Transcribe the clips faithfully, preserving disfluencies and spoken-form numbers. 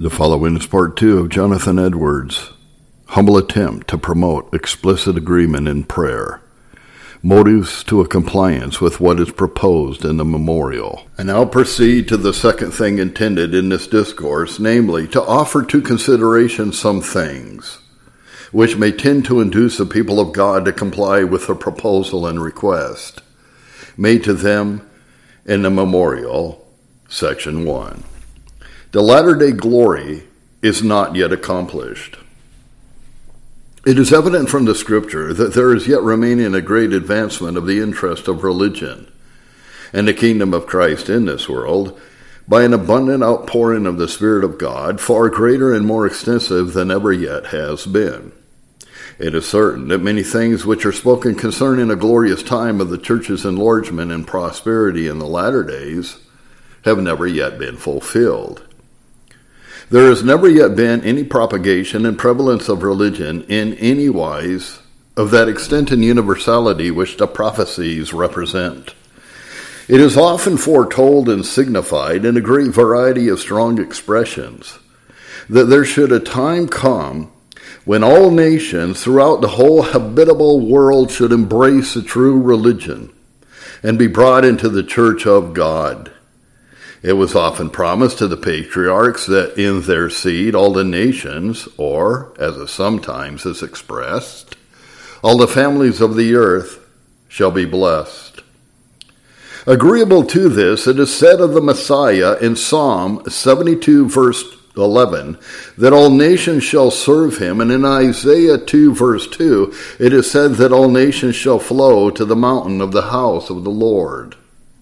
The following is part two of Jonathan Edwards' humble attempt to promote explicit agreement in prayer, motives to a compliance with what is proposed in the memorial. I now proceed to the second thing intended in this discourse, namely, to offer to consideration some things which may tend to induce the people of God to comply with the proposal and request made to them in the memorial, section one. The latter-day glory is not yet accomplished. It is evident from the Scripture that there is yet remaining a great advancement of the interest of religion and the kingdom of Christ in this world by an abundant outpouring of the Spirit of God, far greater and more extensive than ever yet has been. It is certain that many things which are spoken concerning a glorious time of the church's enlargement and prosperity in the latter days have never yet been fulfilled. There has never yet been any propagation and prevalence of religion in any wise of that extent and universality which the prophecies represent. It is often foretold and signified in a great variety of strong expressions that there should a time come when all nations throughout the whole habitable world should embrace a true religion and be brought into the church of God. It was often promised to the patriarchs that in their seed all the nations, or, as it sometimes is expressed, all the families of the earth shall be blessed. Agreeable to this, it is said of the Messiah in Psalm seventy-two, verse eleven, that all nations shall serve him, and in Isaiah two, verse two, it is said that all nations shall flow to the mountain of the house of the Lord.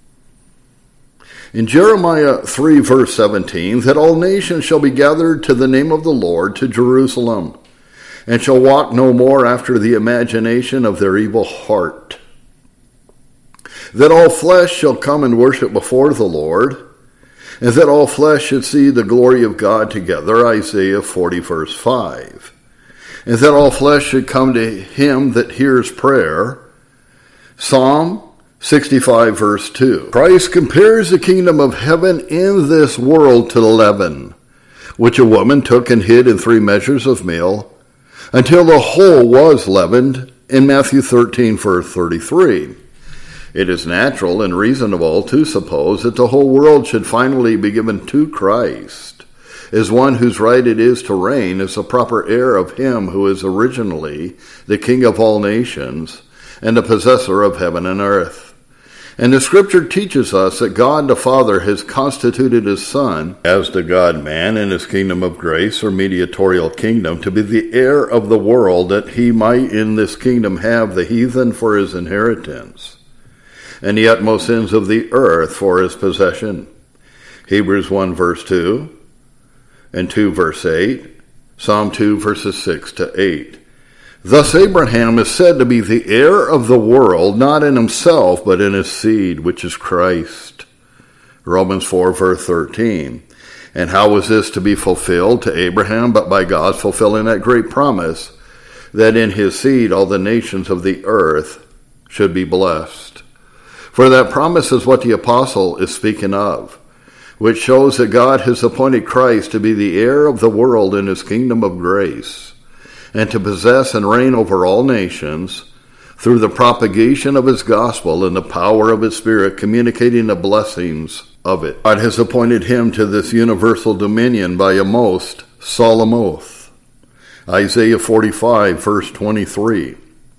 In Jeremiah three, verse seventeen, that all nations shall be gathered to the name of the Lord to Jerusalem, and shall walk no more after the imagination of their evil heart. That all flesh shall come and worship before the Lord, and that all flesh should see the glory of God together, Isaiah forty, verse five. And that all flesh should come to him that hears prayer, Psalm sixty-five, verse two. Christ compares the kingdom of heaven in this world to leaven, which a woman took and hid in three measures of meal, until the whole was leavened, in Matthew thirteen, verse thirty-three. It is natural and reasonable to suppose that the whole world should finally be given to Christ, as one whose right it is to reign as the proper heir of him who is originally the King of all nations and the possessor of heaven and earth. And the Scripture teaches us that God the Father has constituted his Son, as the God-man in his kingdom of grace or mediatorial kingdom, to be the heir of the world, that he might in this kingdom have the heathen for his inheritance, and the utmost ends of the earth for his possession. Hebrews one, verse two, and two, verse eight, Psalm two, verses six to eight. Thus Abraham is said to be the heir of the world, not in himself, but in his seed, which is Christ. Romans four, verse thirteen. And how was this to be fulfilled to Abraham, but by God's fulfilling that great promise, that in his seed all the nations of the earth should be blessed? For that promise is what the apostle is speaking of, which shows that God has appointed Christ to be the heir of the world in his kingdom of grace, and to possess and reign over all nations through the propagation of his gospel and the power of his Spirit, communicating the blessings of it. God has appointed him to this universal dominion by a most solemn oath. Isaiah forty-five, verse twenty-three.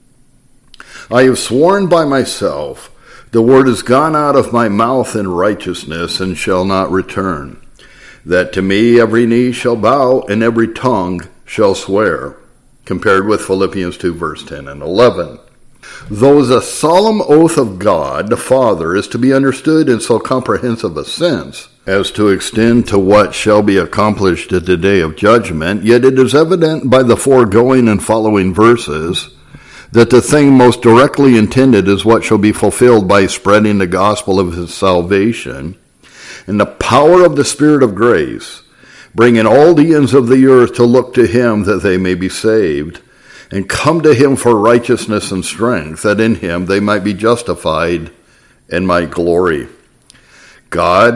I have sworn by myself, the word is gone out of my mouth in righteousness, and shall not return, that to me every knee shall bow, and every tongue shall swear. Compared with Philippians two, verse ten and eleven. Though the solemn oath of God the Father is to be understood in so comprehensive a sense as to extend to what shall be accomplished at the day of judgment, yet it is evident by the foregoing and following verses that the thing most directly intended is what shall be fulfilled by spreading the gospel of his salvation and the power of the Spirit of grace, bringing all the ends of the earth to look to him that they may be saved, and come to him for righteousness and strength, that in him they might be justified and might glory. God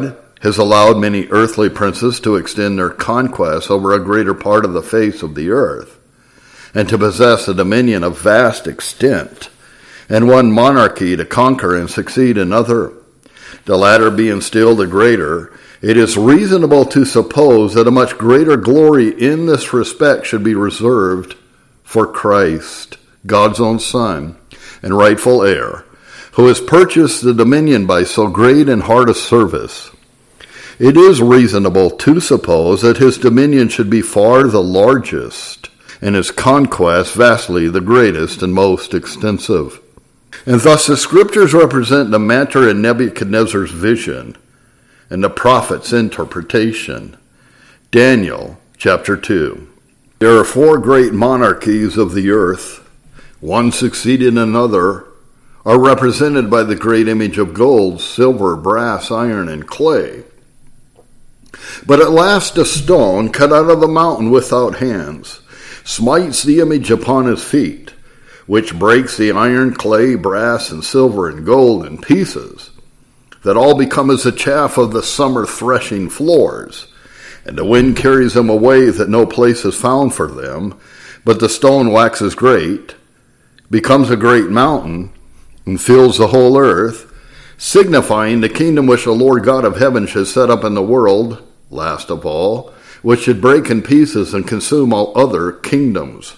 has allowed many earthly princes to extend their conquests over a greater part of the face of the earth, and to possess a dominion of vast extent, and one monarchy to conquer and succeed another, the latter being still the greater, it is reasonable to suppose that a much greater glory in this respect should be reserved for Christ, God's own Son and rightful heir, who has purchased the dominion by so great and hard a service. It is reasonable to suppose that his dominion should be far the largest, and his conquest vastly the greatest and most extensive. And thus the scriptures represent the matter in Nebuchadnezzar's vision and the prophet's interpretation. Daniel chapter two. There are four great monarchies of the earth, one succeeding another, are represented by the great image of gold, silver, brass, iron, and clay. But at last a stone cut out of the mountain without hands smites the image upon his feet, which breaks the iron, clay, brass, and silver, and gold in pieces, that all become as the chaff of the summer threshing floors, and the wind carries them away that no place is found for them, but the stone waxes great, becomes a great mountain, and fills the whole earth, signifying the kingdom which the Lord God of heaven should set up in the world, last of all, which should break in pieces and consume all other kingdoms.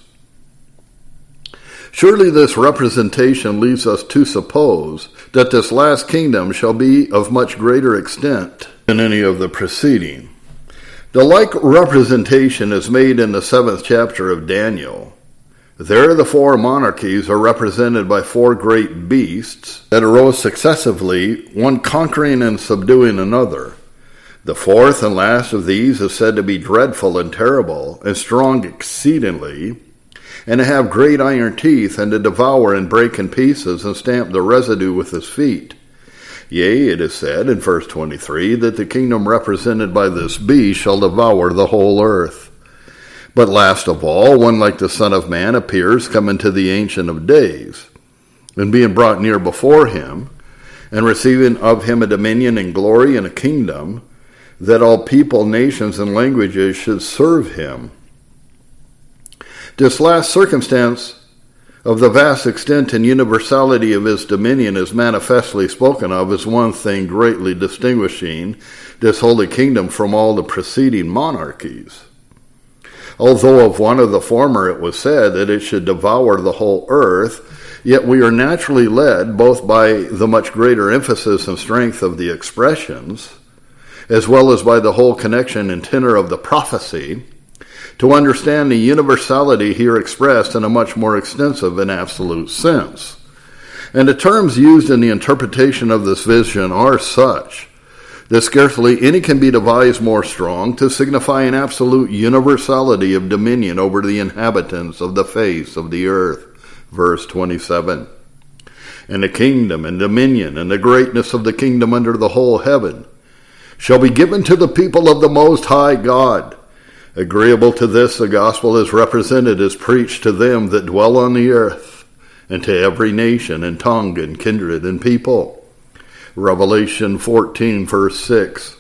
Surely this representation leads us to suppose that this last kingdom shall be of much greater extent than any of the preceding. The like representation is made in the seventh chapter of Daniel. There the four monarchies are represented by four great beasts that arose successively, one conquering and subduing another. The fourth and last of these is said to be dreadful and terrible, and strong exceedingly, and to have great iron teeth, and to devour and break in pieces, and stamp the residue with his feet. Yea, it is said in verse twenty-three, that the kingdom represented by this beast shall devour the whole earth. But last of all, one like the Son of Man appears, coming to the Ancient of Days, and being brought near before him, and receiving of him a dominion and glory and a kingdom, that all people, nations, and languages should serve him. This last circumstance of the vast extent and universality of his dominion is manifestly spoken of as one thing greatly distinguishing this holy kingdom from all the preceding monarchies. Although of one of the former it was said that it should devour the whole earth, yet we are naturally led, both by the much greater emphasis and strength of the expressions, as well as by the whole connection and tenor of the prophecy, to understand the universality here expressed in a much more extensive and absolute sense. And the terms used in the interpretation of this vision are such that scarcely any can be devised more strong to signify an absolute universality of dominion over the inhabitants of the face of the earth. Verse twenty-seven. And the kingdom and dominion and the greatness of the kingdom under the whole heaven shall be given to the people of the Most High God. Agreeable to this, the gospel is represented as preached to them that dwell on the earth, and to every nation and tongue and kindred and people. Revelation fourteen, verse six.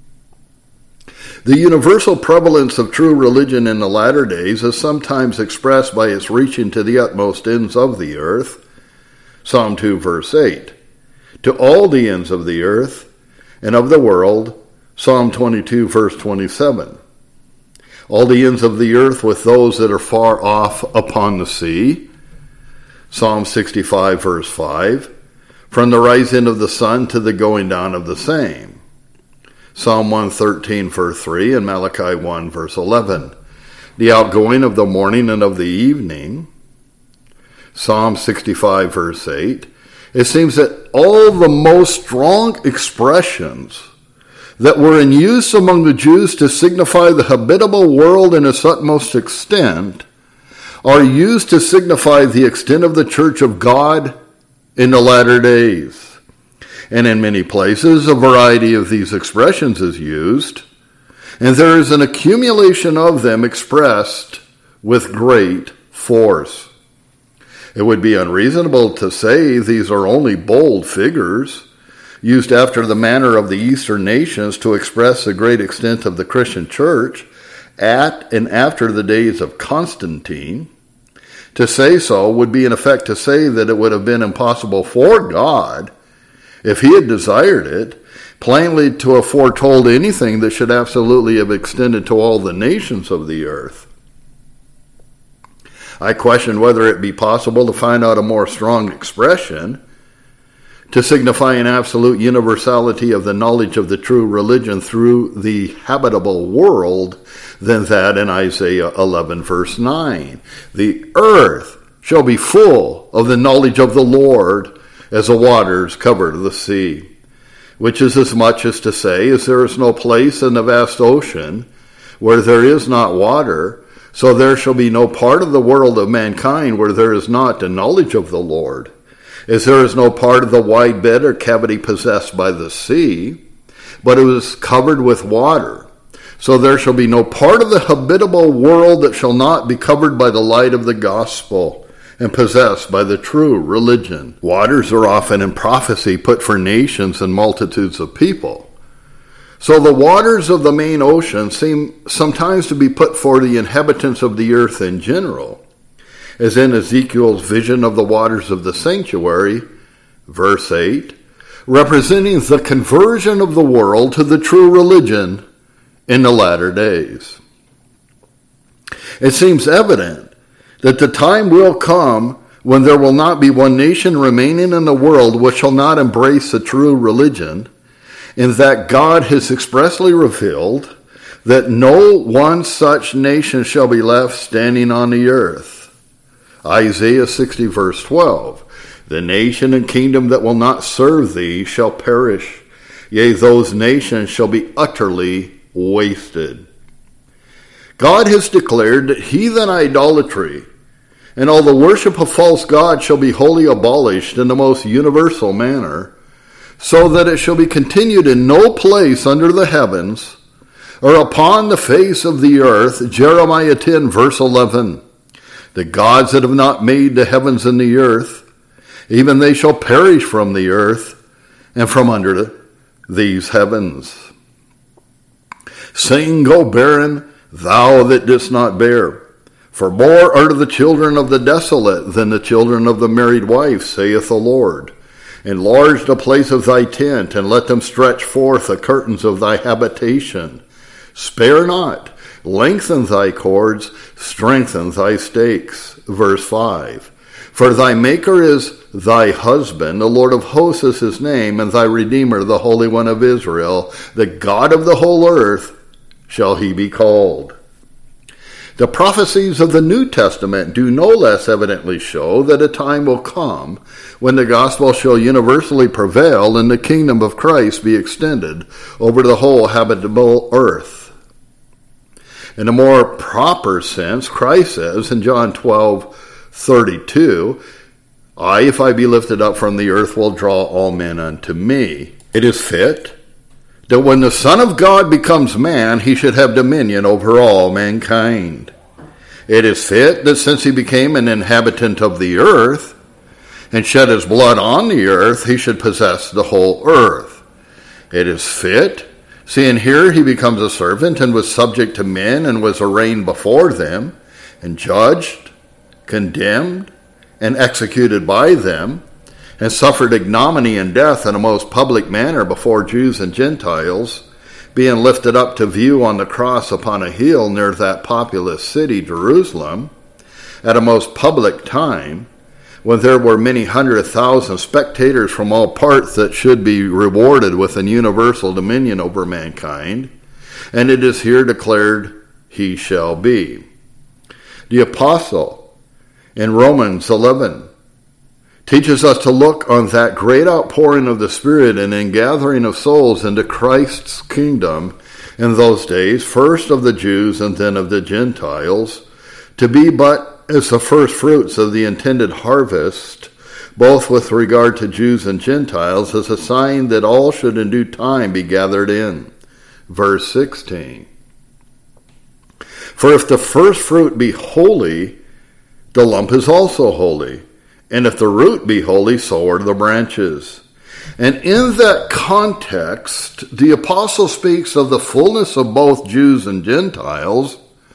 The universal prevalence of true religion in the latter days is sometimes expressed by its reaching to the utmost ends of the earth. Psalm two, verse eight. To all the ends of the earth and of the world. Psalm twenty-two, verse twenty-seven. All the ends of the earth with those that are far off upon the sea. Psalm sixty-five, verse five. From the rising of the sun to the going down of the same. Psalm one thirteen, verse three, and Malachi one, verse eleven. The outgoing of the morning and of the evening. Psalm sixty-five, verse eight. It seems that all the most strong expressions that were in use among the Jews to signify the habitable world in its utmost extent are used to signify the extent of the church of God in the latter days. And in many places, a variety of these expressions is used, and there is an accumulation of them expressed with great force. It would be unreasonable to say these are only bold figures, used after the manner of the Eastern nations to express the great extent of the Christian church at and after the days of Constantine. To say so would be in effect to say that it would have been impossible for God, if he had desired it, plainly to have foretold anything that should absolutely have extended to all the nations of the earth. I question whether it be possible to find out a more strong expression to signify an absolute universality of the knowledge of the true religion through the habitable world than that in Isaiah eleven verse nine. The earth shall be full of the knowledge of the Lord as the waters cover the sea, which is as much as to say, as there is no place in the vast ocean where there is not water, so there shall be no part of the world of mankind where there is not the knowledge of the Lord. As there is no part of the wide bed or cavity possessed by the sea, but it was covered with water. So there shall be no part of the habitable world that shall not be covered by the light of the gospel and possessed by the true religion. Waters are often in prophecy put for nations and multitudes of people. So the waters of the main ocean seem sometimes to be put for the inhabitants of the earth in general, as in Ezekiel's vision of the waters of the sanctuary, verse eight, representing the conversion of the world to the true religion in the latter days. It seems evident that the time will come when there will not be one nation remaining in the world which shall not embrace the true religion, in that God has expressly revealed that no one such nation shall be left standing on the earth. Isaiah sixty verse twelve, the nation and kingdom that will not serve thee shall perish, yea, those nations shall be utterly wasted. God has declared that heathen idolatry and all the worship of false gods shall be wholly abolished in the most universal manner, so that it shall be continued in no place under the heavens or upon the face of the earth. Jeremiah ten verse eleven. The gods that have not made the heavens and the earth, even they shall perish from the earth and from under these heavens. Sing, go barren, thou that didst not bear. For more are the children of the desolate than the children of the married wife, saith the Lord. Enlarge the place of thy tent, and let them stretch forth the curtains of thy habitation. Spare not. Lengthen thy cords, strengthen thy stakes. Verse five. For thy Maker is thy husband, the Lord of hosts is his name, and thy Redeemer, the Holy One of Israel, the God of the whole earth, shall he be called. The prophecies of the New Testament do no less evidently show that a time will come when the gospel shall universally prevail and the kingdom of Christ be extended over the whole habitable earth. In a more proper sense, Christ says in John twelve thirty-two, I, if I be lifted up from the earth, will draw all men unto me. It is fit that when the Son of God becomes man, he should have dominion over all mankind. It is fit that since he became an inhabitant of the earth and shed his blood on the earth, he should possess the whole earth. It is fit, seeing here he becomes a servant and was subject to men and was arraigned before them and judged, condemned, and executed by them, and suffered ignominy and death in a most public manner before Jews and Gentiles, being lifted up to view on the cross upon a hill near that populous city, Jerusalem, at a most public time, when there were many hundred thousand spectators from all parts that should be rewarded with an universal dominion over mankind, and it is here declared, he shall be. The apostle in Romans eleven teaches us to look on that great outpouring of the Spirit and ingathering of souls into Christ's kingdom in those days, first of the Jews and then of the Gentiles, to be but as the first fruits of the intended harvest, both with regard to Jews and Gentiles, as a sign that all should in due time be gathered in. Verse sixteen. For if the first fruit be holy, the lump is also holy. And if the root be holy, so are the branches. And in that context, the apostle speaks of the fullness of both Jews and Gentiles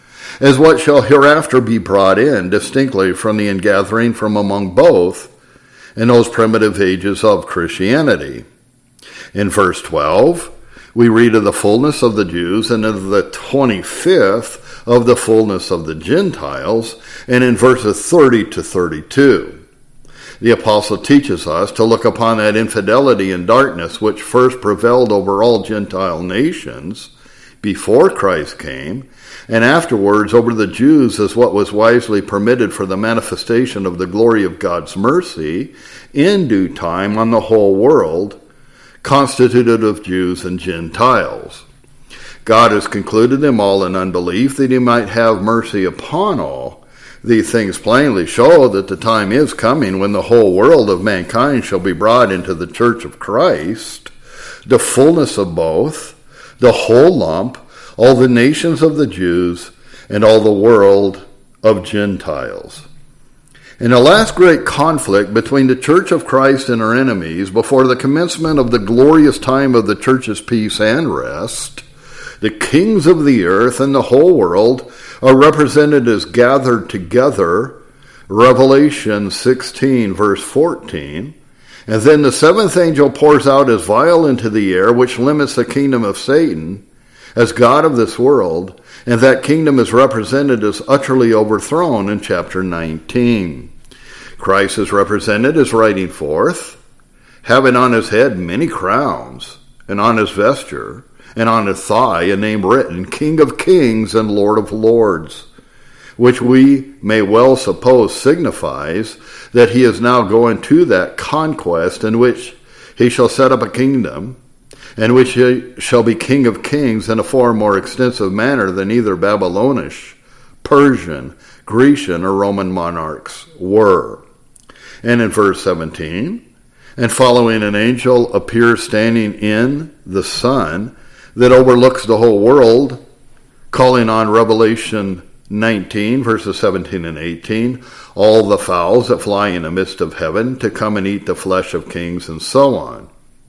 as what shall hereafter be brought in distinctly from the ingathering from among both in those primitive ages of Christianity. In verse twelve, we read of the fullness of the Jews, and of the twenty-fifth of the fullness of the Gentiles, and in verses thirty to thirty-two. The apostle teaches us to look upon that infidelity and darkness which first prevailed over all Gentile nations before Christ came, and afterwards over the Jews as what was wisely permitted for the manifestation of the glory of God's mercy in due time on the whole world, constituted of Jews and Gentiles. God has concluded them all in unbelief that he might have mercy upon all. These things plainly show that the time is coming when the whole world of mankind shall be brought into the church of Christ, the fullness of both, the whole lump, all the nations of the Jews, and all the world of Gentiles. In the last great conflict between the church of Christ and her enemies, before the commencement of the glorious time of the church's peace and rest, the kings of the earth and the whole world are represented as gathered together, Revelation sixteen, verse fourteen. And then the seventh angel pours out his vial into the air, which limits the kingdom of Satan as God of this world, and that kingdom is represented as utterly overthrown in chapter nineteen. Christ is represented as riding forth, having on his head many crowns, and on his vesture, and on his thigh a name written, King of Kings and Lord of Lords, which we may well suppose signifies that he is now going to that conquest in which he shall set up a kingdom, and which he shall be King of Kings in a far more extensive manner than either Babylonish, Persian, Grecian, or Roman monarchs were. And in verse seventeen, and following an angel appears standing in the sun that overlooks the whole world, calling on Revelation nineteen, verses seventeen and eighteen, all the fowls that fly in the midst of heaven to come and eat the flesh of kings, and so on.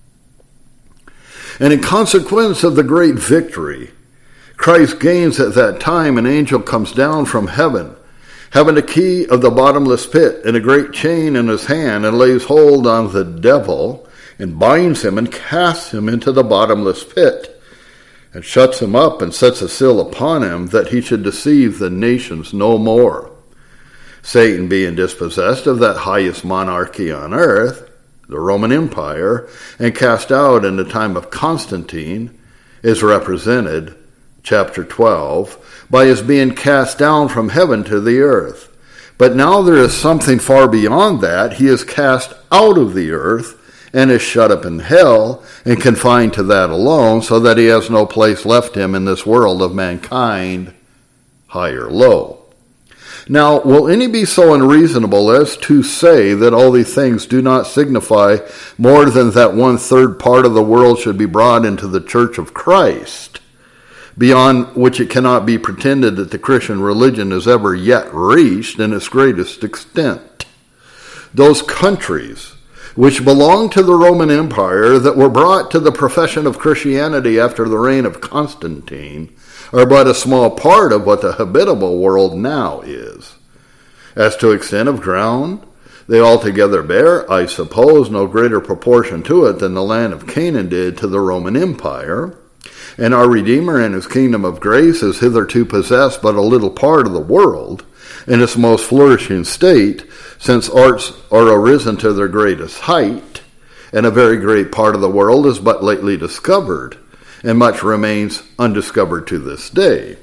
And in consequence of the great victory Christ gains at that time, an angel comes down from heaven, having a key of the bottomless pit and a great chain in his hand, and lays hold on the devil, and binds him and casts him into the bottomless pit, and shuts him up and sets a seal upon him, that he should deceive the nations no more. Satan, being dispossessed of that highest monarchy on earth, the Roman Empire, and cast out in the time of Constantine, is represented, chapter twelve, by his being cast down from heaven to the earth. But now there is something far beyond that. He is cast out of the earth and is shut up in hell and confined to that alone, so that he has no place left him in this world of mankind, high or low. Now, will any be so unreasonable as to say that all these things do not signify more than that one-third part of the world should be brought into the church of Christ, beyond which it cannot be pretended that the Christian religion has ever yet reached in its greatest extent? Those countries which belonged to the Roman Empire that were brought to the profession of Christianity after the reign of Constantine are but a small part of what the habitable world now is. As to extent of ground, they altogether bear, I suppose, no greater proportion to it than the land of Canaan did to the Roman Empire, and our Redeemer and his kingdom of grace has hitherto possessed but a little part of the world in its most flourishing state, since arts are arisen to their greatest height, and a very great part of the world is but lately discovered, and much remains undiscovered to this day.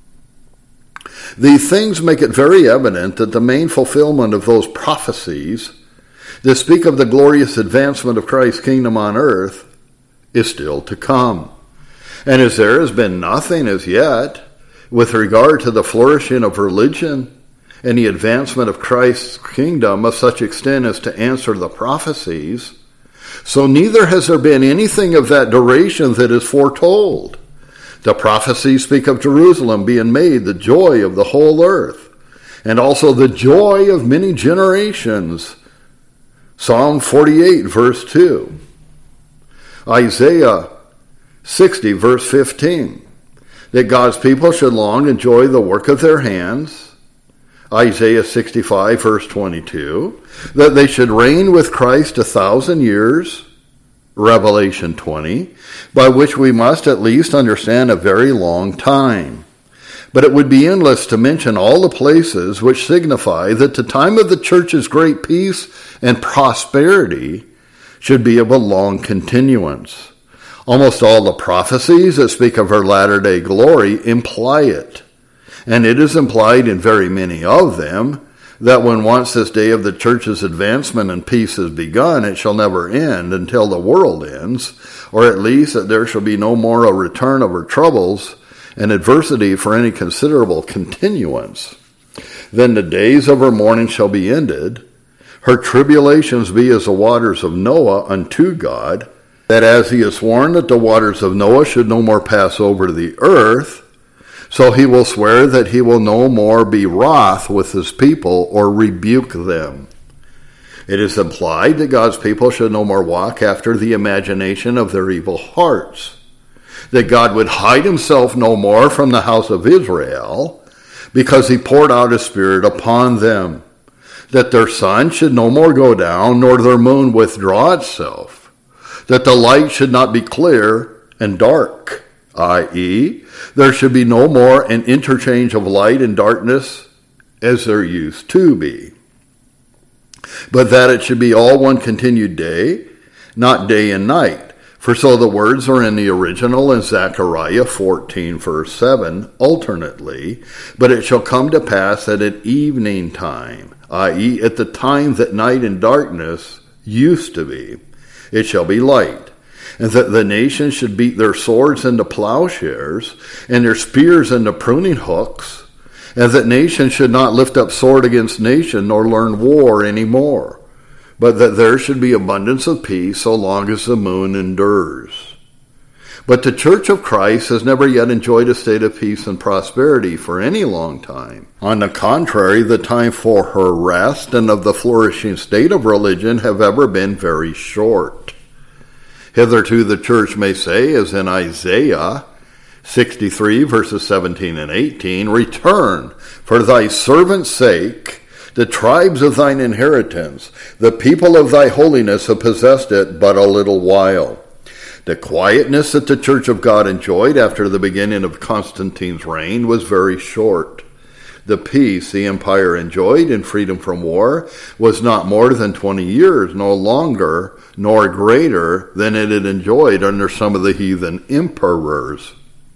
These things make it very evident that the main fulfillment of those prophecies that speak of the glorious advancement of Christ's kingdom on earth is still to come. And as there has been nothing as yet with regard to the flourishing of religion and the advancement of Christ's kingdom of such extent as to answer the prophecies, so neither has there been anything of that duration that is foretold. The prophecies speak of Jerusalem being made the joy of the whole earth, and also the joy of many generations. Psalm forty-eight, verse two. Isaiah sixty, verse fifteen, that God's people should long enjoy the work of their hands. Isaiah sixty-five, verse twenty-two, that they should reign with Christ a thousand years. Revelation twenty, by which we must at least understand a very long time. But it would be endless to mention all the places which signify that the time of the church's great peace and prosperity should be of a long continuance. Almost all the prophecies that speak of her latter-day glory imply it. And it is implied in very many of them that when once this day of the church's advancement and peace has begun, it shall never end until the world ends, or at least that there shall be no more a return of her troubles and adversity for any considerable continuance. Then the days of her mourning shall be ended, her tribulations be as the waters of Noah unto God, that as he has sworn that the waters of Noah should no more pass over the earth, so he will swear that he will no more be wroth with his people or rebuke them. It is implied that God's people should no more walk after the imagination of their evil hearts, that God would hide himself no more from the house of Israel, because he poured out his Spirit upon them, that their sun should no more go down, nor their moon withdraw itself, that the light should not be clear and dark, that is, there should be no more an interchange of light and darkness as there used to be, but that it should be all one continued day, not day and night. For so the words are in the original in Zechariah fourteen, verse seven, alternately, but it shall come to pass at an evening time, that is, at the time that night and darkness used to be, it shall be light. And that the nations should beat their swords into plowshares, and their spears into pruning hooks, and that nation should not lift up sword against nation, nor learn war any more, but that there should be abundance of peace so long as the moon endures. But the Church of Christ has never yet enjoyed a state of peace and prosperity for any long time. On the contrary, the time for her rest and of the flourishing state of religion have ever been very short. Hitherto the church may say, as in Isaiah sixty-three, verses seventeen and eighteen, return for thy servant's sake, the tribes of thine inheritance, the people of thy holiness have possessed it but a little while. The quietness that the Church of God enjoyed after the beginning of Constantine's reign was very short. The peace the empire enjoyed in freedom from war was not more than twenty years, no longer nor greater than it had enjoyed under some of the heathen emperors.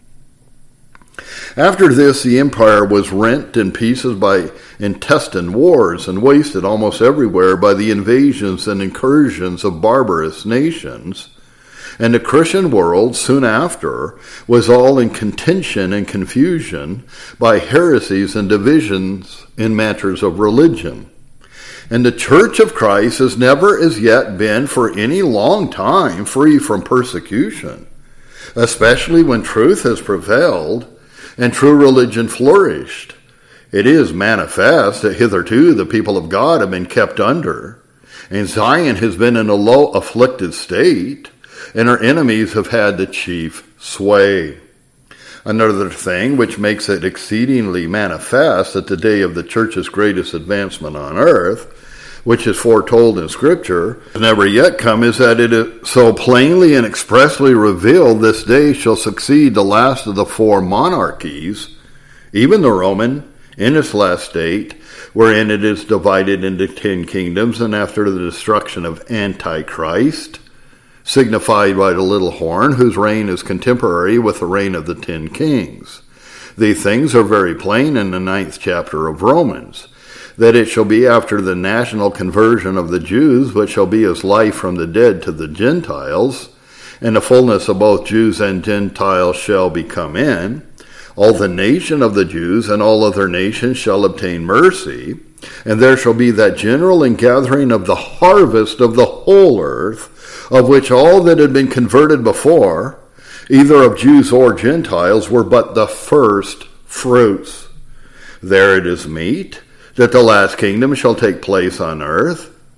After this, the empire was rent in pieces by intestine wars and wasted almost everywhere by the invasions and incursions of barbarous nations. And the Christian world, soon after, was all in contention and confusion by heresies and divisions in matters of religion. And the Church of Christ has never as yet been for any long time free from persecution, especially when truth has prevailed and true religion flourished. It is manifest that hitherto the people of God have been kept under, and Zion has been in a low afflicted state, and her enemies have had the chief sway. Another thing which makes it exceedingly manifest that the day of the church's greatest advancement on earth, which is foretold in Scripture, has never yet come, is that it is so plainly and expressly revealed this day shall succeed the last of the four monarchies, even the Roman, in its last state, wherein it is divided into ten kingdoms, and after the destruction of Antichrist, signified by the little horn, whose reign is contemporary with the reign of the ten kings. These things are very plain in the ninth chapter of Romans, that it shall be after the national conversion of the Jews, which shall be as life from the dead to the Gentiles, and the fullness of both Jews and Gentiles shall be come in. All the nation of the Jews and all other nations shall obtain mercy, and there shall be that general ingathering of the harvest of the whole earth, of which all that had been converted before, either of Jews or Gentiles, were but the first fruits. There it is meet that the last kingdom shall take place on earth,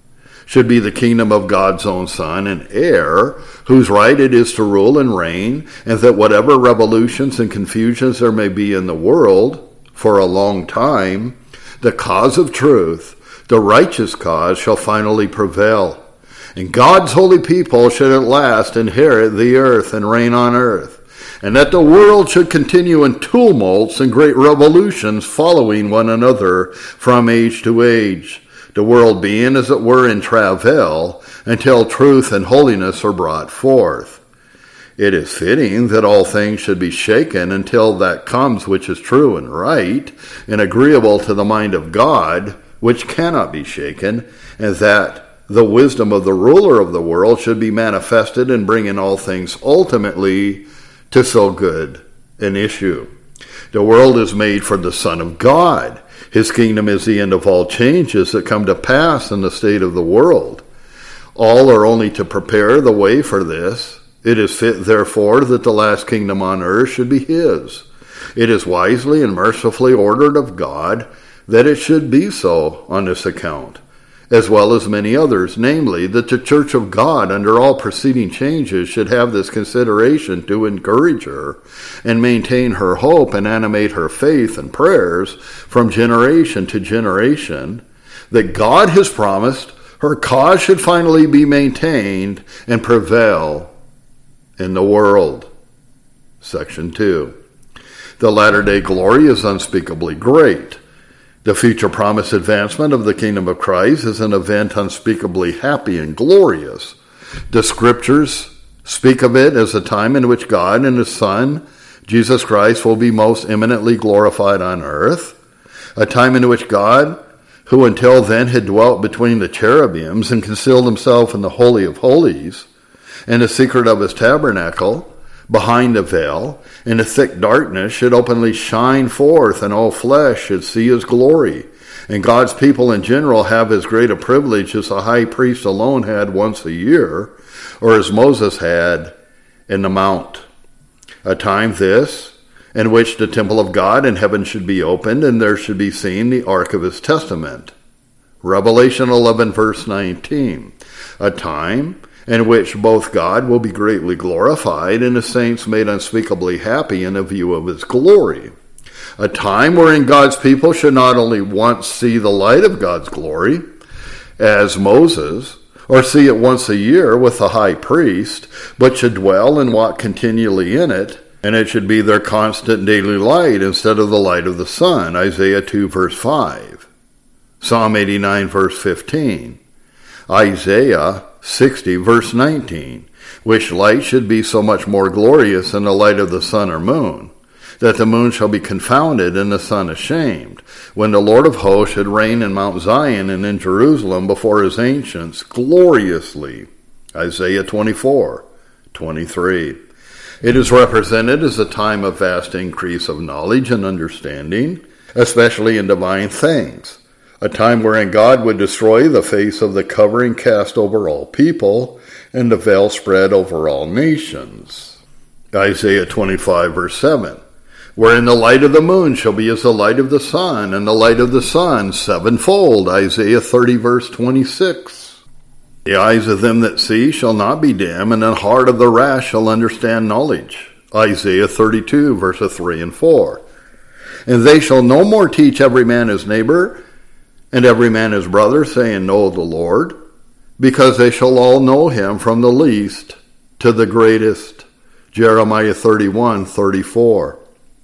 should be the kingdom of God's own Son and heir, whose right it is to rule and reign, and that whatever revolutions and confusions there may be in the world for a long time, the cause of truth, the righteous cause, shall finally prevail. And God's holy people should at last inherit the earth and reign on earth, and that the world should continue in tumults and great revolutions following one another from age to age, the world being, as it were, in travail, until truth and holiness are brought forth. It is fitting that all things should be shaken until that comes which is true and right, and agreeable to the mind of God, which cannot be shaken, and that the wisdom of the ruler of the world should be manifested in bringing all things ultimately to so good an issue. The world is made for the Son of God. His kingdom is the end of all changes that come to pass in the state of the world. All are only to prepare the way for this. It is fit, therefore, that the last kingdom on earth should be his. It is wisely and mercifully ordered of God that it should be so on this account, as well as many others, namely, that the church of God under all preceding changes should have this consideration to encourage her and maintain her hope and animate her faith and prayers from generation to generation, that God has promised her cause should finally be maintained and prevail in the world. Section two. The latter-day glory is unspeakably great. The future promised advancement of the kingdom of Christ is an event unspeakably happy and glorious. The scriptures speak of it as a time in which God and his Son, Jesus Christ, will be most eminently glorified on earth, a time in which God, who until then had dwelt between the cherubims and concealed himself in the Holy of Holies, and the secret of his tabernacle, behind the veil, in a thick darkness, should openly shine forth, and all flesh should see his glory. And God's people in general have as great a privilege as the high priest alone had once a year, or as Moses had in the mount. A time this, in which the temple of God in heaven should be opened, and there should be seen the ark of his testament. Revelation eleven, verse nineteen. A time in which both God will be greatly glorified and the saints made unspeakably happy in the view of his glory. A time wherein God's people should not only once see the light of God's glory, as Moses, or see it once a year with the high priest, but should dwell and walk continually in it, and it should be their constant daily light instead of the light of the sun. Isaiah two, verse five. Psalm eighty-nine, verse fifteen. Isaiah sixty, verse nineteen, which light should be so much more glorious than the light of the sun or moon, that the moon shall be confounded and the sun ashamed, when the Lord of hosts should reign in Mount Zion and in Jerusalem before his ancients gloriously. Isaiah twenty-four, twenty-three. It is represented as a time of vast increase of knowledge and understanding, especially in divine things. A time wherein God would destroy the face of the covering cast over all people, and the veil spread over all nations. Isaiah twenty-five, verse seven. Wherein the light of the moon shall be as the light of the sun, and the light of the sun sevenfold. Isaiah thirty, verse twenty-six. The eyes of them that see shall not be dim, and the heart of the rash shall understand knowledge. Isaiah thirty-two, verses three and four. And they shall no more teach every man his neighbor, and every man his brother, saying, Know the Lord, because they shall all know him, from the least to the greatest. Jeremiah thirty-one, thirty-four.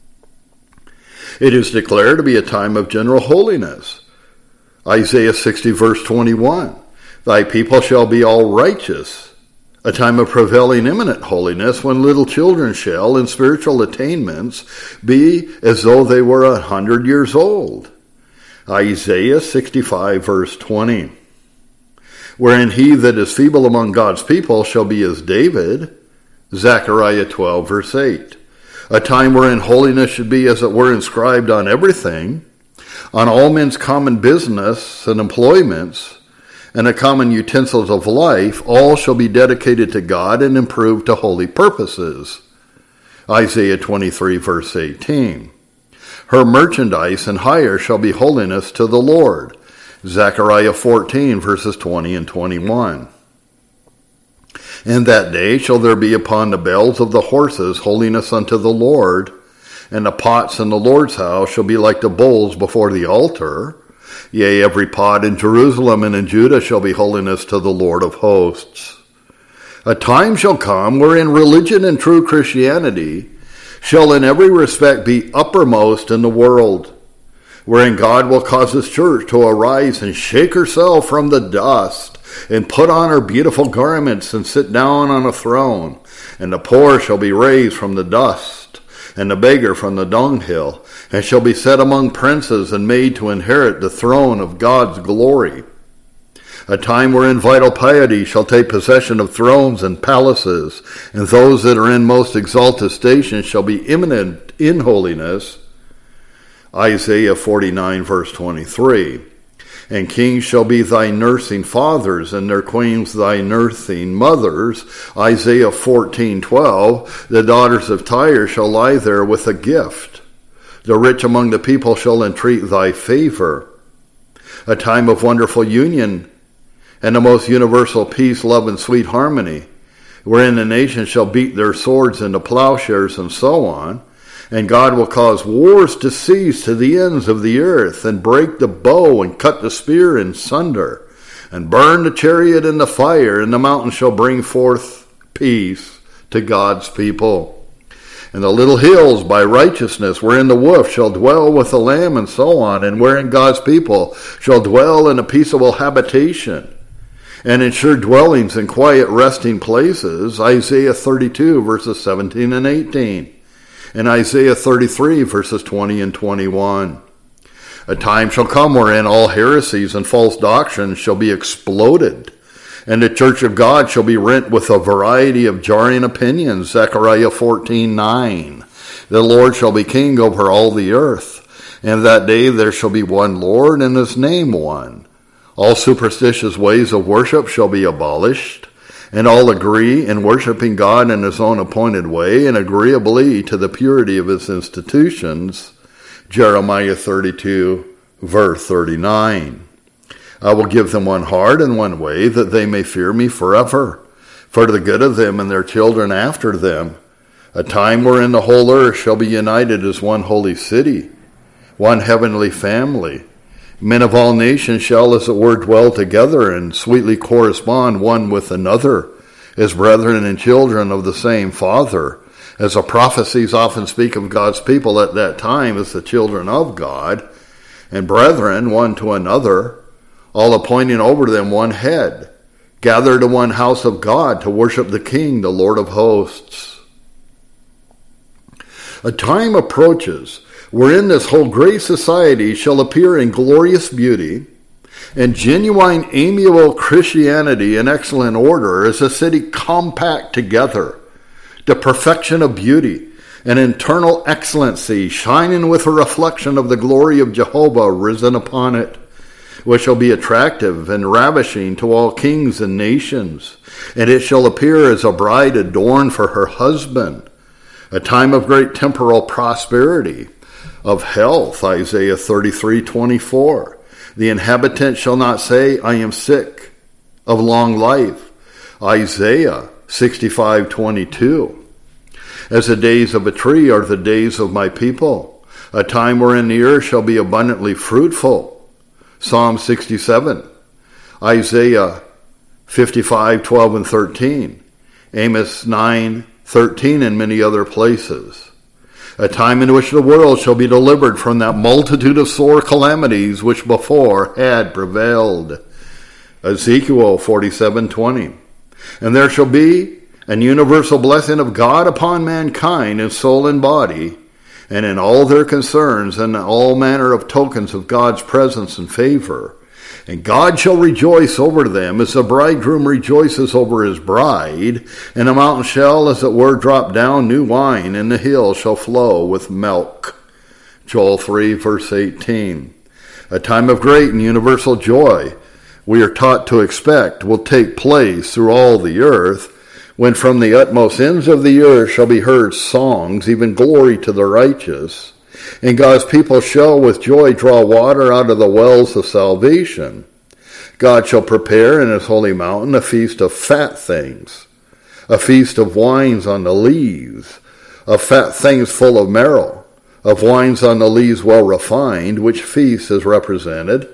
It is declared to be a time of general holiness. Isaiah sixty, verse twenty-one. Thy people shall be all righteous. A time of prevailing imminent holiness, when little children shall, in spiritual attainments, be as though they were a hundred years old. Isaiah sixty-five, verse twenty. Wherein he that is feeble among God's people shall be as David. Zechariah twelve, verse eight. A time wherein holiness should be, as it were, inscribed on everything, on all men's common business and employments, and the common utensils of life. All shall be dedicated to God and improved to holy purposes. Isaiah twenty-three, verse eighteen. Her merchandise and hire shall be holiness to the Lord, Zechariah fourteen, verses twenty and twenty-one. And that day shall there be upon the bells of the horses holiness unto the Lord, and the pots in the Lord's house shall be like the bowls before the altar. Yea, every pot in Jerusalem and in Judah shall be holiness to the Lord of hosts. A time shall come wherein religion and true Christianity shall in every respect be uppermost in the world, wherein God will cause his church to arise and shake herself from the dust, and put on her beautiful garments, and sit down on a throne. And the poor shall be raised from the dust, and the beggar from the dunghill, and shall be set among princes, and made to inherit the throne of God's glory. A time wherein vital piety shall take possession of thrones and palaces, and those that are in most exalted station shall be eminent in holiness. Isaiah forty-nine, verse twenty-three. And kings shall be thy nursing fathers, and their queens thy nursing mothers. Isaiah fourteen, twelve. The daughters of Tyre shall lie there with a gift. The rich among the people shall entreat thy favor. A time of wonderful union, and the most universal peace, love, and sweet harmony, wherein the nations shall beat their swords into plowshares, and so on. And God will cause wars to cease to the ends of the earth, and break the bow, and cut the spear in sunder, and burn the chariot in the fire, and the mountain shall bring forth peace to God's people. And the little hills by righteousness, wherein the wolf shall dwell with the lamb, and so on, and wherein God's people shall dwell in a peaceable habitation, and in sure dwellings in quiet resting places. Isaiah thirty-two, verses seventeen and eighteen. And Isaiah thirty-three, verses twenty and twenty-one. A time shall come wherein all heresies and false doctrines shall be exploded, and the church of God shall be rent with a variety of jarring opinions. Zechariah fourteen, nine. The Lord shall be king over all the earth, and that day there shall be one Lord, and his name one. All superstitious ways of worship shall be abolished, and all agree in worshiping God in his own appointed way, and agreeably to the purity of his institutions. Jeremiah thirty-two, verse thirty-nine. I will give them one heart and one way, that they may fear me forever, for the good of them and their children after them. A time wherein the whole earth shall be united as one holy city, one heavenly family. Men of all nations shall, as it were, dwell together, and sweetly correspond one with another, as brethren and children of the same Father. As the prophecies often speak of God's people at that time as the children of God, and brethren one to another, all appointing over them one head, gather to one house of God to worship the King, the Lord of hosts. A time approaches wherein this whole great society shall appear in glorious beauty, and genuine amiable Christianity in excellent order, as a city compact together, the perfection of beauty and internal excellency, shining with a reflection of the glory of Jehovah risen upon it, which shall be attractive and ravishing to all kings and nations, and it shall appear as a bride adorned for her husband. A time of great temporal prosperity, of health. Isaiah thirty-three, twenty-four. The inhabitant shall not say, I am sick, of long life. Isaiah sixty-five, twenty-two. As the days of a tree are the days of my people, a time wherein the earth shall be abundantly fruitful. Psalm sixty-seven. Isaiah fifty-five, twelve and thirteen. Amos nine, thirteen, and many other places. A time in which the world shall be delivered from that multitude of sore calamities which before had prevailed. Ezekiel forty-seven, twenty. And there shall be an universal blessing of God upon mankind in soul and body, and in all their concerns, and all manner of tokens of God's presence and favor. And God shall rejoice over them as the bridegroom rejoices over his bride, and the mountain shall, as it were, drop down new wine, and the hill shall flow with milk. Joel three, verse eighteen. A time of great and universal joy, we are taught to expect, will take place through all the earth, when from the utmost ends of the earth shall be heard songs, even glory to the righteous. And God's people shall with joy draw water out of the wells of salvation. God shall prepare in his holy mountain a feast of fat things, a feast of wines on the lees, of fat things full of marrow, of wines on the lees well refined, which feast is represented.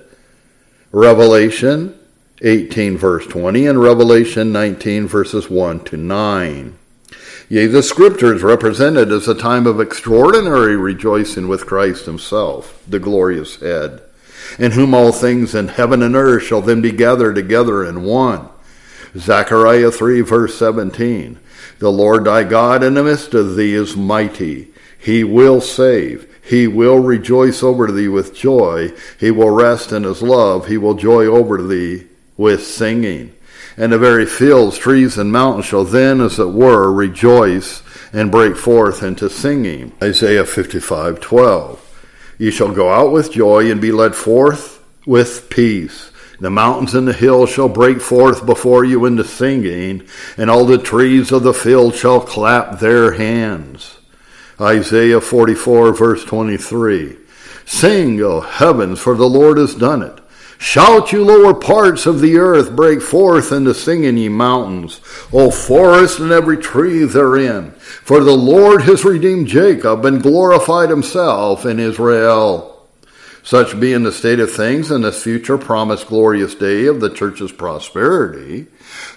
Revelation eighteen verse twenty and Revelation nineteen verses one to nine. Yea, the scripture is represented as a time of extraordinary rejoicing with Christ himself, the glorious head, in whom all things in heaven and earth shall then be gathered together in one. Zechariah three verse seventeen. The Lord thy God in the midst of thee is mighty. He will save. He will rejoice over thee with joy. He will rest in his love. He will joy over thee with singing. And the very fields, trees, and mountains shall then, as it were, rejoice and break forth into singing. Isaiah fifty-five twelve. Ye shall go out with joy and be led forth with peace. The mountains and the hills shall break forth before you into singing, and all the trees of the field shall clap their hands. Isaiah forty-four verse twenty-three. Sing, O heavens, for the Lord has done it. Shout, you lower parts of the earth, break forth into singing, ye mountains, O forest and every tree therein. For the Lord has redeemed Jacob and glorified himself in Israel. Such being the state of things in this future promised glorious day of the church's prosperity,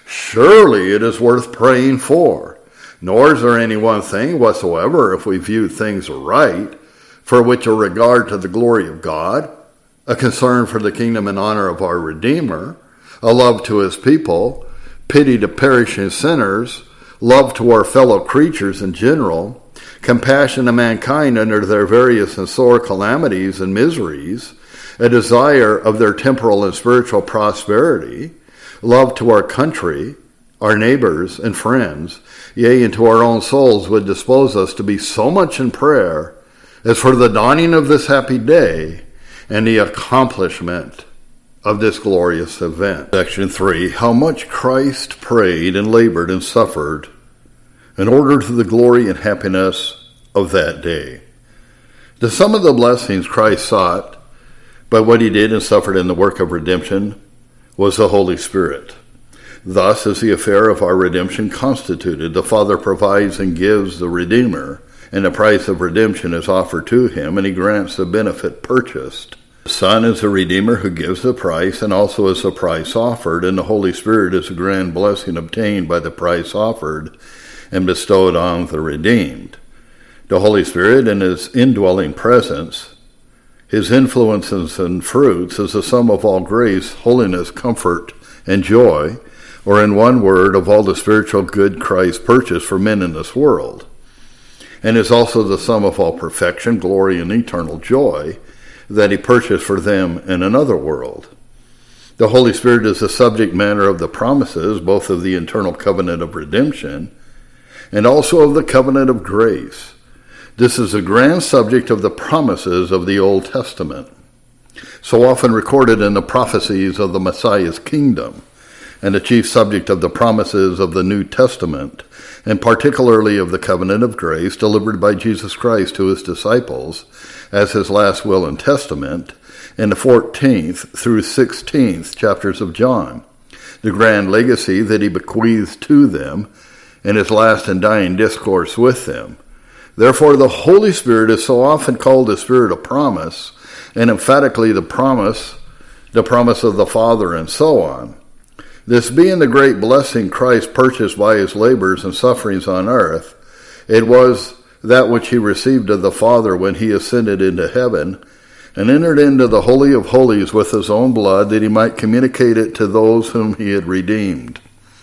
surely it is worth praying for. Nor is there any one thing whatsoever, if we view things aright, for which a regard to the glory of God, a concern for the kingdom and honor of our Redeemer, a love to his people, pity to perishing sinners, love to our fellow creatures in general, compassion to mankind under their various and sore calamities and miseries, a desire of their temporal and spiritual prosperity, love to our country, our neighbors and friends, yea, and to our own souls would dispose us to be so much in prayer as for the dawning of this happy day and the accomplishment of this glorious event. Section three, how much Christ prayed and labored and suffered in order to the glory and happiness of that day. The sum of the blessings Christ sought by what he did and suffered in the work of redemption was the Holy Spirit. Thus is the affair of our redemption constituted. The Father provides and gives the Redeemer, and the price of redemption is offered to him, and he grants the benefit purchased. The Son is the Redeemer who gives the price, and also is the price offered, and the Holy Spirit is the grand blessing obtained by the price offered and bestowed on the redeemed. The Holy Spirit in his indwelling presence, his influences and fruits, is the sum of all grace, holiness, comfort, and joy, or in one word, of all the spiritual good Christ purchased for men in this world, and is also the sum of all perfection, glory, and eternal joy that he purchased for them in another world. The Holy Spirit is the subject matter of the promises, both of the eternal covenant of redemption and also of the covenant of grace. This is a grand subject of the promises of the Old Testament, so often recorded in the prophecies of the Messiah's kingdom, and the chief subject of the promises of the New Testament, and particularly of the covenant of grace delivered by Jesus Christ to his disciples as his last will and testament in the fourteenth through sixteenth chapters of John, the grand legacy that he bequeathed to them in his last and dying discourse with them. Therefore, the Holy Spirit is so often called the Spirit of promise, and emphatically the promise, the promise of the Father, and so on. This being the great blessing Christ purchased by his labors and sufferings on earth, it was that which he received of the Father when he ascended into heaven and entered into the Holy of Holies with his own blood, that he might communicate it to those whom he had redeemed.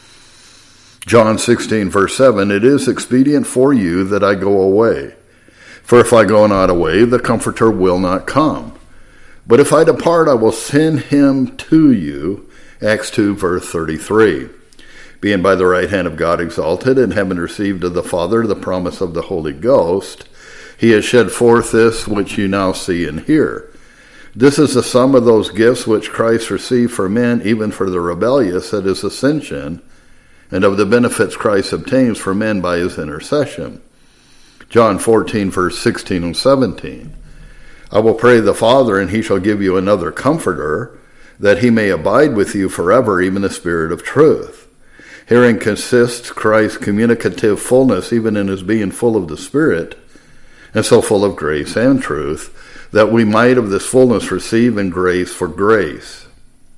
John sixteen verse seven, it is expedient for you that I go away. For if I go not away, the Comforter will not come. But if I depart, I will send him to you. Acts two verse thirty-three. Being by the right hand of God exalted, and having received of the Father the promise of the Holy Ghost, he has shed forth this which you now see and hear. This is the sum of those gifts which Christ received for men, even for the rebellious, at his ascension, and of the benefits Christ obtains for men by his intercession. John fourteen, verse sixteen and seventeen. I will pray the Father, and he shall give you another comforter, that he may abide with you forever, even the Spirit of truth. Herein consists Christ's communicative fullness, even in his being full of the Spirit, and so full of grace and truth, that we might of this fullness receive in grace for grace.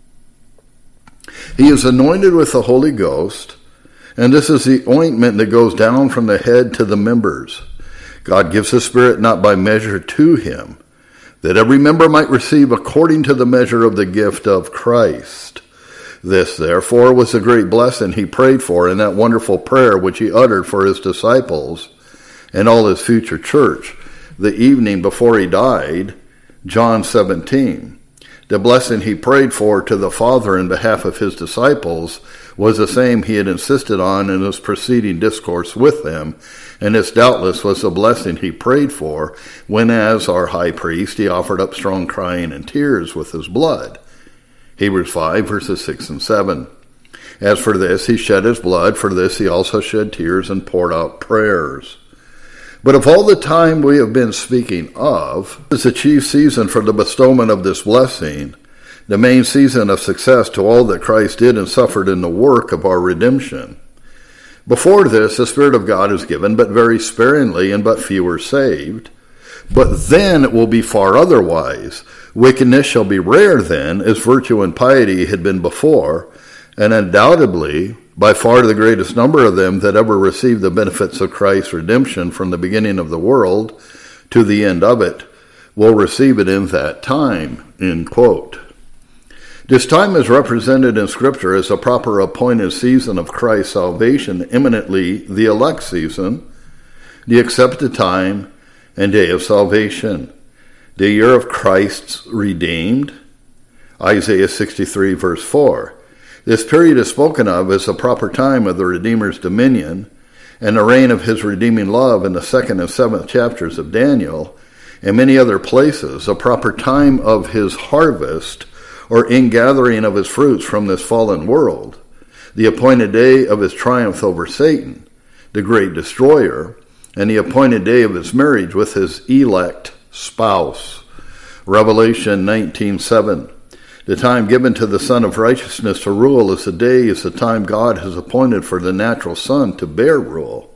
He is anointed with the Holy Ghost, and this is the ointment that goes down from the head to the members. God gives the Spirit not by measure to him, that every member might receive according to the measure of the gift of Christ. This, therefore, was the great blessing he prayed for in that wonderful prayer which he uttered for his disciples and all his future church, the evening before he died, John seventeen. The blessing he prayed for to the Father in behalf of his disciples was the same he had insisted on in his preceding discourse with them, and this doubtless was the blessing he prayed for when, as our high priest, he offered up strong crying and tears with his blood. Hebrews five, verses six and seven. As for this, he shed his blood. For this, he also shed tears and poured out prayers. But of all the time we have been speaking of, is the chief season for the bestowment of this blessing, the main season of success to all that Christ did and suffered in the work of our redemption. Before this, the Spirit of God is given, but very sparingly, and but few are saved. But then it will be far otherwise. Wickedness shall be rare then, as virtue and piety had been before, and undoubtedly, by far the greatest number of them that ever received the benefits of Christ's redemption from the beginning of the world to the end of it, will receive it in that time, end quote. This time is represented in Scripture as a proper appointed season of Christ's salvation, eminently the elect season, the accepted time, and day of salvation, the year of Christ's redeemed, Isaiah sixty-three, verse four. This period is spoken of as the proper time of the Redeemer's dominion and the reign of his redeeming love in the second and seventh chapters of Daniel, and many other places, a proper time of his harvest, or ingathering of his fruits from this fallen world, the appointed day of his triumph over Satan, the great destroyer, and the appointed day of his marriage with his elect spouse. Revelation nineteen seven. The time given to the Son of Righteousness to rule is the day, is the time God has appointed for the natural Son to bear rule.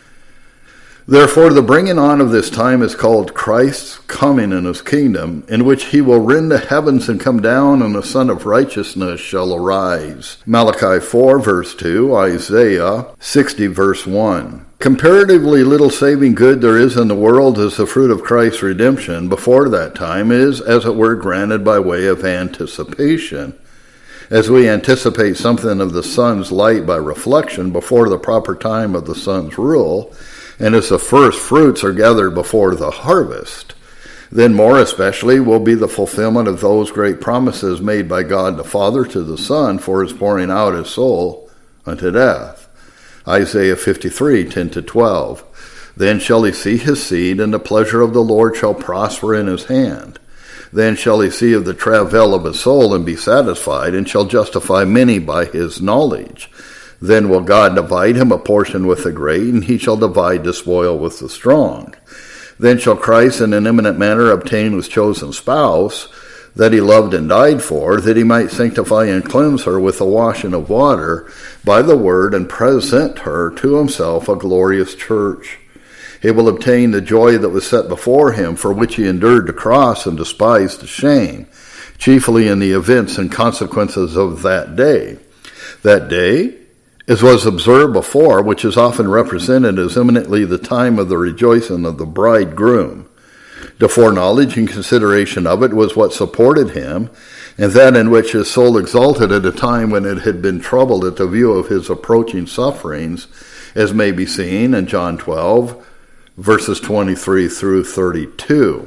Therefore, the bringing on of this time is called Christ's coming in his kingdom, in which he will rend the heavens and come down, and the Son of Righteousness shall arise. Malachi four, verse two, Isaiah sixty, verse one. Comparatively little saving good there is in the world as the fruit of Christ's redemption before that time is, as it were, granted by way of anticipation. As we anticipate something of the sun's light by reflection before the proper time of the sun's rule, and as the first fruits are gathered before the harvest, then more especially will be the fulfillment of those great promises made by God the Father to the Son for his pouring out his soul unto death. Isaiah fifty-three, ten to twelve. Then shall he see his seed, and the pleasure of the Lord shall prosper in his hand. Then shall he see of the travail of his soul, and be satisfied, and shall justify many by his knowledge. Then will God divide him a portion with the great, and he shall divide the spoil with the strong. Then shall Christ in an eminent manner obtain his chosen spouse, that he loved and died for, that he might sanctify and cleanse her with the washing of water by the word, and present her to himself a glorious church. He will obtain the joy that was set before him, for which he endured the cross and despised the shame, chiefly in the events and consequences of that day. That day, as was observed before, which is often represented as eminently the time of the rejoicing of the bridegroom. The foreknowledge and consideration of it was what supported him, and that in which his soul exulted at a time when it had been troubled at the view of his approaching sufferings, as may be seen in John twelve, verses twenty-three through thirty-two.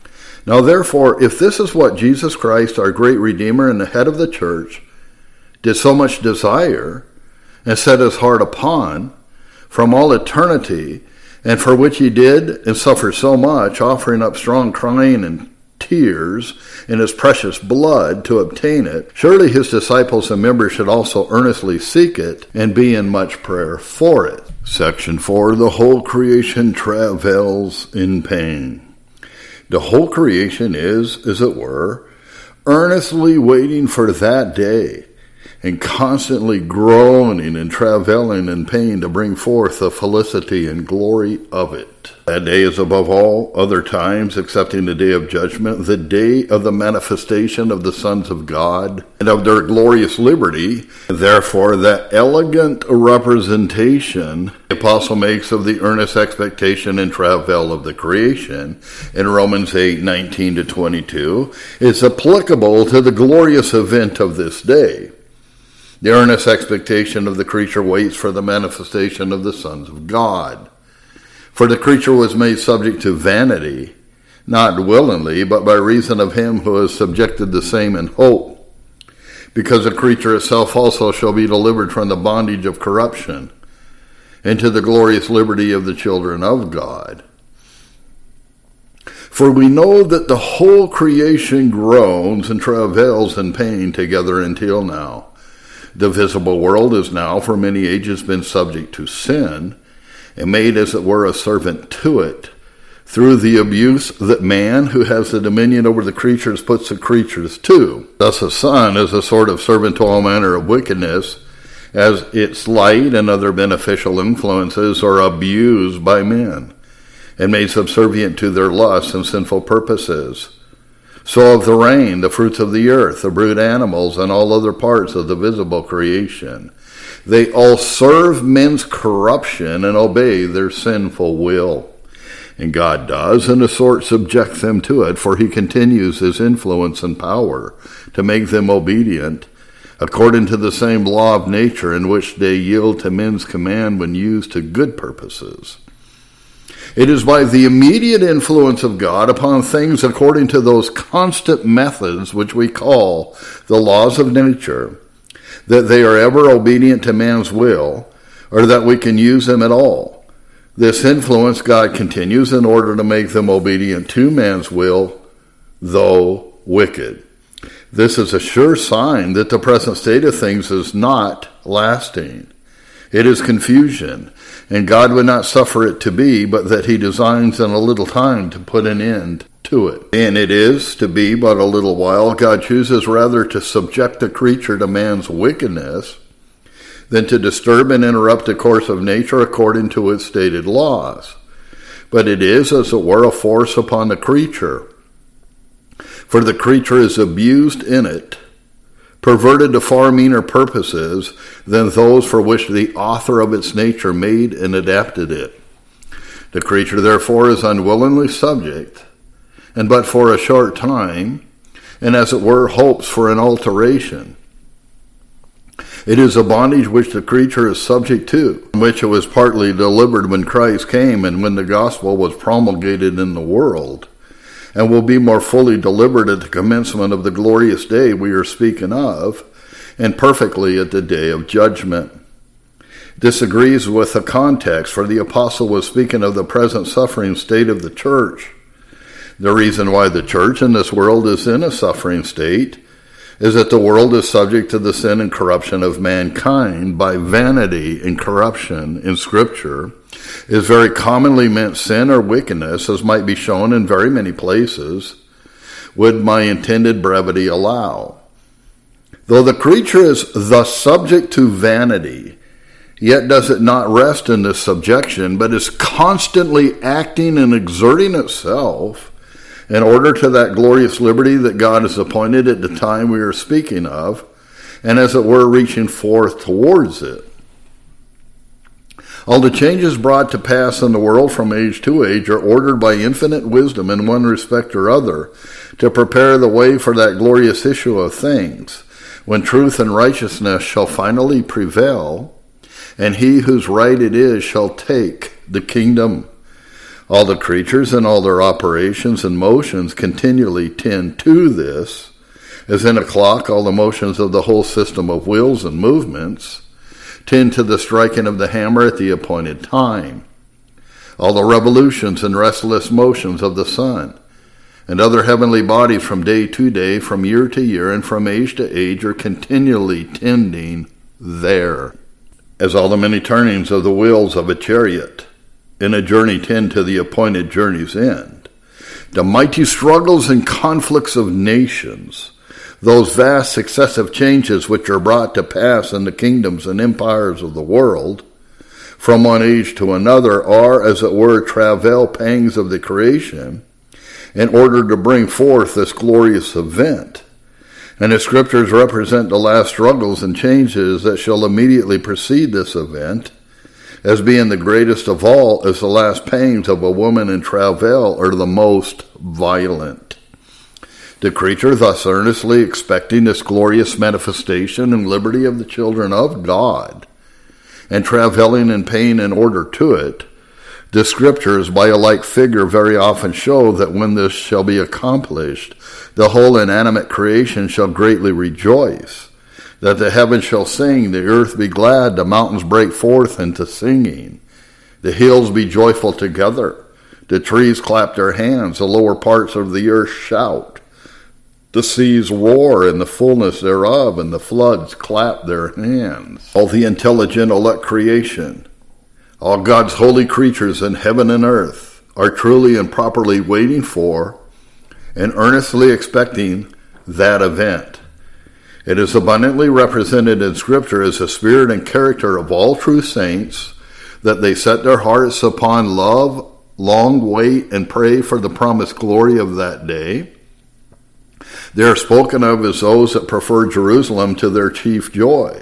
Now therefore, if this is what Jesus Christ, our great Redeemer and the head of the church, did so much desire and set his heart upon from all eternity, and for which he did and suffered so much, offering up strong crying and tears and his precious blood to obtain it, surely his disciples and members should also earnestly seek it and be in much prayer for it. Section four, the whole creation travails in pain. The whole creation is, as it were, earnestly waiting for that day and constantly groaning and travailing in pain to bring forth the felicity and glory of it. That day is above all other times, excepting the day of judgment, the day of the manifestation of the sons of God and of their glorious liberty. Therefore, that elegant representation the apostle makes of the earnest expectation and travail of the creation in Romans eight, nineteen to twenty-two is applicable to the glorious event of this day. The earnest expectation of the creature waits for the manifestation of the sons of God. For the creature was made subject to vanity, not willingly, but by reason of him who has subjected the same in hope, because the creature itself also shall be delivered from the bondage of corruption into the glorious liberty of the children of God. For we know that the whole creation groans and travails in pain together until now. The visible world has now for many ages been subject to sin, and made as it were a servant to it, through the abuse that man, who has the dominion over the creatures, puts the creatures to. Thus the Son is a sort of servant to all manner of wickedness, as its light and other beneficial influences are abused by men, and made subservient to their lusts and sinful purposes. So of the rain, the fruits of the earth, the brute animals, and all other parts of the visible creation, they all serve men's corruption and obey their sinful will. And God does, in a sort, subject them to it, for he continues his influence and power to make them obedient, according to the same law of nature in which they yield to men's command when used to good purposes. It is by the immediate influence of God upon things according to those constant methods which we call the laws of nature, that they are ever obedient to man's will, or that we can use them at all. This influence God continues in order to make them obedient to man's will, though wicked. This is a sure sign that the present state of things is not lasting. It is confusion, and God would not suffer it to be, but that he designs in a little time to put an end to it. And it is to be but a little while. God chooses rather to subject the creature to man's wickedness than to disturb and interrupt the course of nature according to its stated laws. But it is, as it were, a force upon the creature. For the creature is abused in it, perverted to far meaner purposes than those for which the author of its nature made and adapted it. The creature, therefore, is unwillingly subject, and but for a short time, and as it were, hopes for an alteration. It is a bondage which the creature is subject to, in which it was partly delivered when Christ came and when the gospel was promulgated in the world, and will be more fully delivered at the commencement of the glorious day we are speaking of, and perfectly at the day of judgment. This agrees with the context, for the apostle was speaking of the present suffering state of the church. The reason why the church in this world is in a suffering state is that the world is subject to the sin and corruption of mankind by vanity and corruption in Scripture is very commonly meant sin or wickedness, as might be shown in very many places, would my intended brevity allow. Though the creature is thus subject to vanity, yet does it not rest in this subjection, but is constantly acting and exerting itself in order to that glorious liberty that God has appointed at the time we are speaking of, and as it were, reaching forth towards it. All the changes brought to pass in the world from age to age are ordered by infinite wisdom in one respect or other to prepare the way for that glorious issue of things, when truth and righteousness shall finally prevail, and he whose right it is shall take the kingdom. All the creatures and all their operations and motions continually tend to this, as in a clock all the motions of the whole system of wheels and movements tend to the striking of the hammer at the appointed time. All the revolutions and restless motions of the sun, and other heavenly bodies from day to day, from year to year, and from age to age are continually tending there. As all the many turnings of the wheels of a chariot in a journey tend to the appointed journey's end, the mighty struggles and conflicts of nations, those vast successive changes which are brought to pass in the kingdoms and empires of the world, from one age to another, are, as it were, travail pangs of the creation, in order to bring forth this glorious event. And the scriptures represent the last struggles and changes that shall immediately precede this event, as being the greatest of all, as the last pangs of a woman in travail are the most violent. The creature, thus earnestly expecting this glorious manifestation and liberty of the children of God, and travailing in pain in order to it, the scriptures by a like figure very often show that when this shall be accomplished, the whole inanimate creation shall greatly rejoice, that the heavens shall sing, the earth be glad, the mountains break forth into singing, the hills be joyful together, the trees clap their hands, the lower parts of the earth shout, the seas roar in the fullness thereof, and the floods clap their hands. All the intelligent elect creation, all God's holy creatures in heaven and earth, are truly and properly waiting for and earnestly expecting that event. It is abundantly represented in Scripture as the spirit and character of all true saints, that they set their hearts upon love, long wait, and pray for the promised glory of that day. They are spoken of as those that prefer Jerusalem to their chief joy.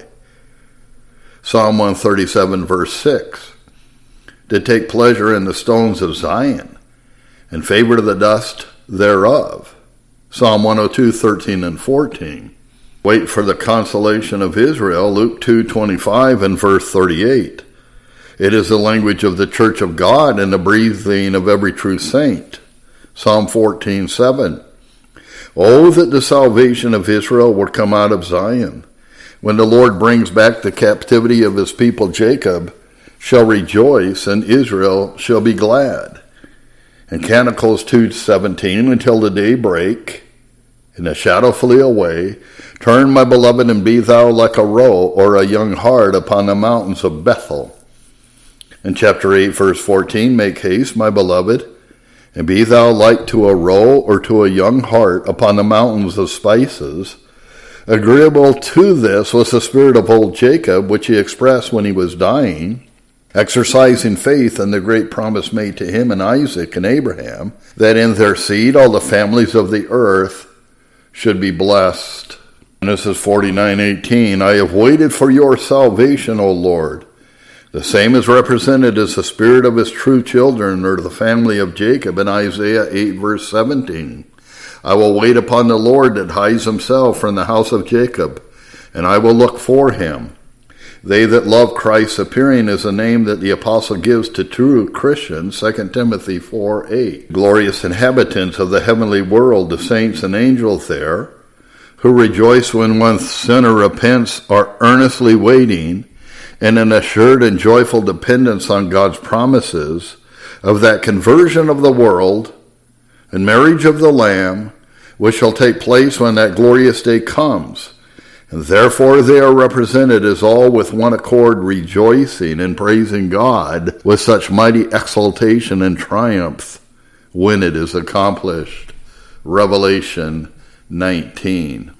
Psalm one thirty-seven, verse six. To take pleasure in the stones of Zion, and favor the dust thereof. Psalm one oh two, thirteen and fourteen. Wait for the consolation of Israel, Luke two twenty-five and verse thirty-eight. It is the language of the church of God and the breathing of every true saint. Psalm fourteen, seven. Oh, that the salvation of Israel would come out of Zion. When the Lord brings back the captivity of his people Jacob, shall rejoice, and Israel shall be glad. And Canticles two seventeen, until the day break, and the shadow flee away, turn, my beloved, and be thou like a roe or a young hart upon the mountains of Bethel. In chapter eight, verse fourteen, make haste, my beloved, and be thou like to a roe or to a young hart upon the mountains of spices. Agreeable to this was the spirit of old Jacob, which he expressed when he was dying, exercising faith in the great promise made to him and Isaac and Abraham, that in their seed all the families of the earth should be blessed. Genesis forty-nine eighteen, I have waited for your salvation, O Lord. The same is represented as the spirit of his true children, or the family of Jacob, in Isaiah eight, verse seventeen. I will wait upon the Lord that hides himself from the house of Jacob, and I will look for him. They that love Christ's appearing is a name that the apostle gives to true Christians, Second Timothy four eight. Glorious inhabitants of the heavenly world, the saints and angels there, who rejoice when one sinner repents, are earnestly waiting in an assured and joyful dependence on God's promises of that conversion of the world and marriage of the Lamb, which shall take place when that glorious day comes. And therefore they are represented as all with one accord rejoicing and praising God with such mighty exultation and triumph when it is accomplished. Revelation nineteen.